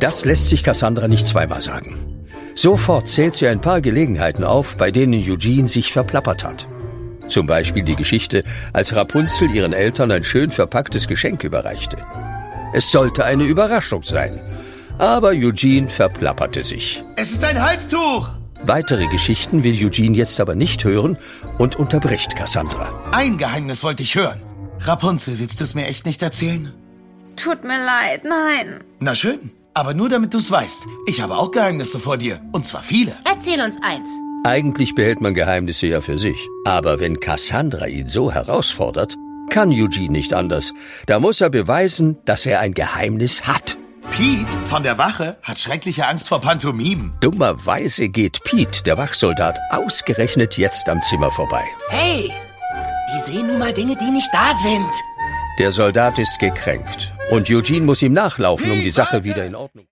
Das lässt sich Cassandra nicht zweimal sagen. Sofort zählt sie ein paar Gelegenheiten auf, bei denen Eugene sich verplappert hat. Zum Beispiel die Geschichte, als Rapunzel ihren Eltern ein schön verpacktes Geschenk überreichte. Es sollte eine Überraschung sein. Aber Eugene verplapperte sich. Es ist ein Halstuch! Weitere Geschichten will Eugene jetzt aber nicht hören und unterbricht Cassandra. Ein Geheimnis wollte ich hören. Rapunzel, willst du es mir echt nicht erzählen? Tut mir leid, nein. Na schön, aber nur damit du es weißt. Ich habe auch Geheimnisse vor dir, und zwar viele. Erzähl uns eins. Eigentlich behält man Geheimnisse ja für sich. Aber wenn Cassandra ihn so herausfordert, kann Eugene nicht anders. Da muss er beweisen, dass er ein Geheimnis hat. Pete von der Wache hat schreckliche Angst vor Pantomimen. Dummerweise geht Pete, der Wachsoldat, ausgerechnet jetzt am Zimmer vorbei. Hey, die sehen nun mal Dinge, die nicht da sind. Der Soldat ist gekränkt und Eugene muss ihm nachlaufen, um die Sache wieder in Ordnung zu bringen.